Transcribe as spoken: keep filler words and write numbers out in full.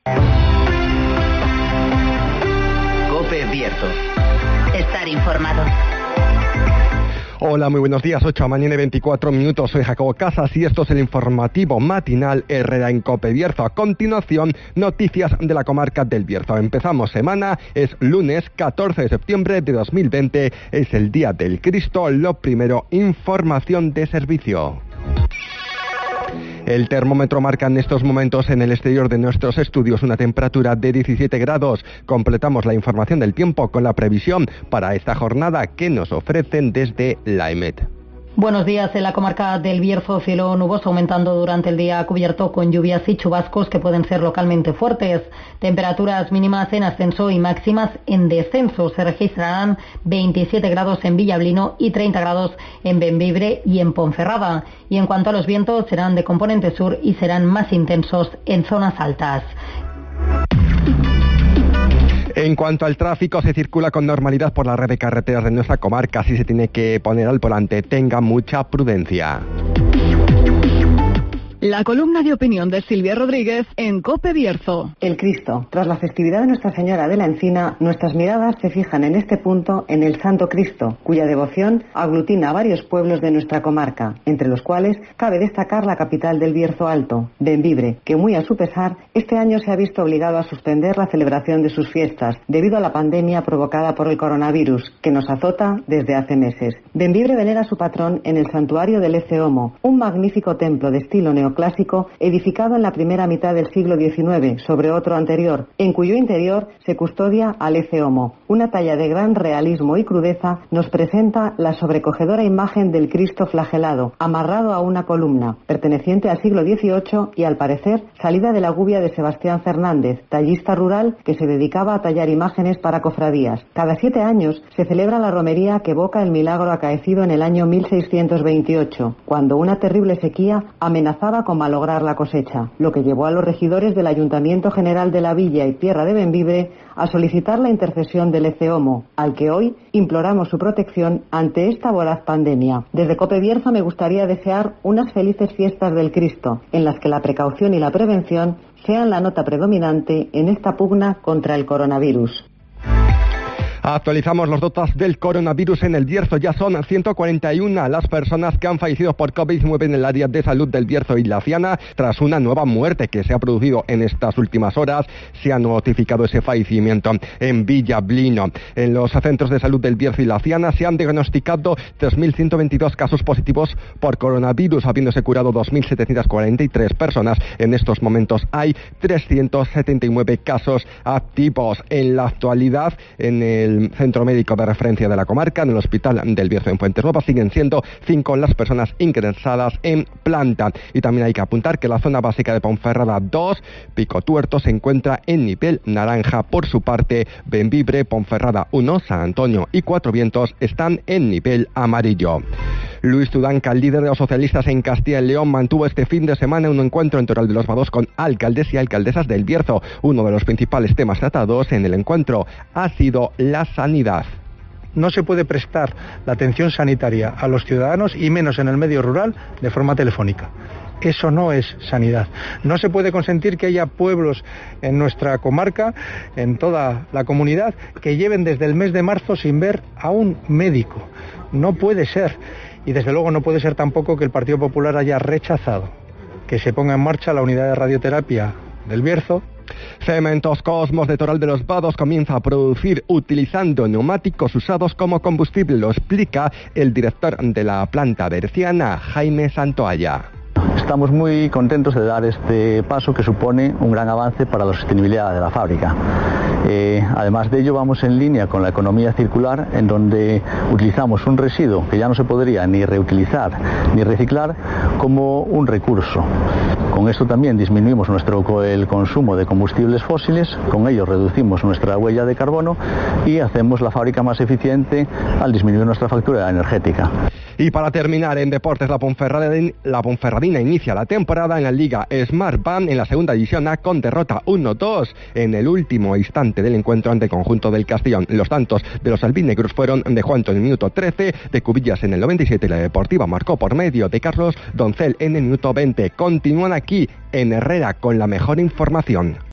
COPE Bierzo. Estar informado. Hola, muy buenos días, ocho de la mañana y veinticuatro minutos, soy Jacobo Casas y esto es el informativo matinal Herrera en COPE Bierzo. A continuación, noticias de la comarca del Bierzo. Empezamos semana, es lunes catorce de septiembre de dos mil veinte, es el Día del Cristo. Lo primero, información de servicio. El termómetro marca en estos momentos en el exterior de nuestros estudios una temperatura de diecisiete grados. Completamos la información del tiempo con la previsión para esta jornada que nos ofrecen desde la EMET. Buenos días. En la comarca del Bierzo, cielo nuboso aumentando durante el día, cubierto con lluvias y chubascos que pueden ser localmente fuertes. Temperaturas mínimas en ascenso y máximas en descenso. Se registrarán veintisiete grados en Villablino y treinta grados en Bembibre y en Ponferrada. Y en cuanto a los vientos, serán de componente sur y serán más intensos en zonas altas. En cuanto al tráfico, se circula con normalidad por la red de carreteras de nuestra comarca. Si se tiene que poner al volante, tenga mucha prudencia. La columna de opinión de Silvia Rodríguez en COPE Bierzo. El Cristo. Tras la festividad de Nuestra Señora de la Encina, nuestras miradas se fijan en este punto en el Santo Cristo, cuya devoción aglutina a varios pueblos de nuestra comarca, entre los cuales cabe destacar la capital del Bierzo Alto, Bembibre, que muy a su pesar, este año se ha visto obligado a suspender la celebración de sus fiestas, debido a la pandemia provocada por el coronavirus, que nos azota desde hace meses. Bembibre venera a su patrón en el santuario del Ece Homo, un magnífico templo de estilo neoclásico clásico edificado en la primera mitad del siglo diecinueve sobre otro anterior, en cuyo interior se custodia al Ece Homo. Una talla de gran realismo y crudeza nos presenta la sobrecogedora imagen del Cristo flagelado, amarrado a una columna, perteneciente al siglo dieciocho y al parecer salida de la gubia de Sebastián Fernández, tallista rural que se dedicaba a tallar imágenes para cofradías. Cada siete años se celebra la romería que evoca el milagro acaecido en el año mil seiscientos veintiocho, cuando una terrible sequía amenazaba con malograr la cosecha, lo que llevó a los regidores del Ayuntamiento General de la Villa y Tierra de Bembibre a solicitar la intercesión del Ece Homo, al que hoy imploramos su protección ante esta voraz pandemia. Desde COPE Bierzo me gustaría desear unas felices fiestas del Cristo, en las que la precaución y la prevención sean la nota predominante en esta pugna contra el coronavirus. Actualizamos los datos del coronavirus en el Bierzo. Ya son ciento cuarenta y una las personas que han fallecido por COVID diecinueve en el área de salud del Bierzo y La Ciana, tras una nueva muerte que se ha producido en estas últimas horas. Se ha notificado ese fallecimiento en Villablino. En los centros de salud del Bierzo y La Ciana se han diagnosticado tres mil ciento veintidós casos positivos por coronavirus, habiéndose curado dos mil setecientas cuarenta y tres personas. En estos momentos hay trescientos setenta y nueve casos activos. En la actualidad, en el El centro médico de referencia de la comarca, en el hospital del Bierzo en Fuentes Nuevas, siguen siendo cinco las personas ingresadas en planta. Y también hay que apuntar que la zona básica de Ponferrada dos, Pico Tuerto, se encuentra en nivel naranja. Por su parte, Bembibre, Ponferrada uno, San Antonio y Cuatro Vientos están en nivel amarillo. Luis Tudanca, el líder de los socialistas en Castilla y León, mantuvo este fin de semana un encuentro en Toral de los Vados con alcaldes y alcaldesas del Bierzo. Uno de los principales temas tratados en el encuentro ha sido la sanidad. No se puede prestar la atención sanitaria a los ciudadanos, y menos en el medio rural, de forma telefónica. Eso no es sanidad. No se puede consentir que haya pueblos en nuestra comarca, en toda la comunidad, que lleven desde el mes de marzo sin ver a un médico. No puede ser. Y desde luego no puede ser tampoco que el Partido Popular haya rechazado que se ponga en marcha la unidad de radioterapia del Bierzo. Cementos Cosmos de Toral de los Vados comienza a producir utilizando neumáticos usados como combustible. Lo explica el director de la planta berciana, Jaime Santoalla. Estamos muy contentos de dar este paso que supone un gran avance para la sostenibilidad de la fábrica. Eh, además de ello, vamos en línea con la economía circular, en donde utilizamos un residuo que ya no se podría ni reutilizar ni reciclar como un recurso. Con esto también disminuimos nuestro el consumo de combustibles fósiles, con ello reducimos nuestra huella de carbono y hacemos la fábrica más eficiente al disminuir nuestra factura energética. Y para terminar, en deportes, la Ponferradina, la Ponferradina inicia la temporada en la Liga Smart Band en la segunda división A con derrota uno dos en el último instante del encuentro ante el conjunto del Castellón. Los tantos de los albinegros fueron de Juanto en el minuto trece, de Cubillas en el noventa y siete y la Deportiva marcó por medio de Carlos Doncel en el minuto veinte. Continúan aquí en Herrera con la mejor información.